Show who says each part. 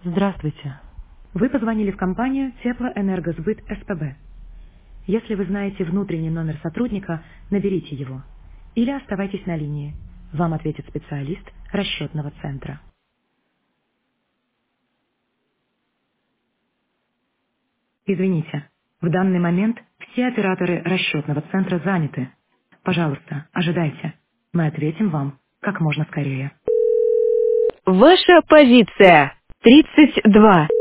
Speaker 1: Здравствуйте. Вы позвонили в компанию Теплоэнергосбыт СПБ. Если вы знаете внутренний номер сотрудника, наберите его. Или оставайтесь на линии. Вам ответит специалист расчетного центра. Извините, в данный момент все операторы расчетного центра заняты. Пожалуйста, ожидайте. Мы ответим вам как можно скорее.
Speaker 2: Ваша позиция 32.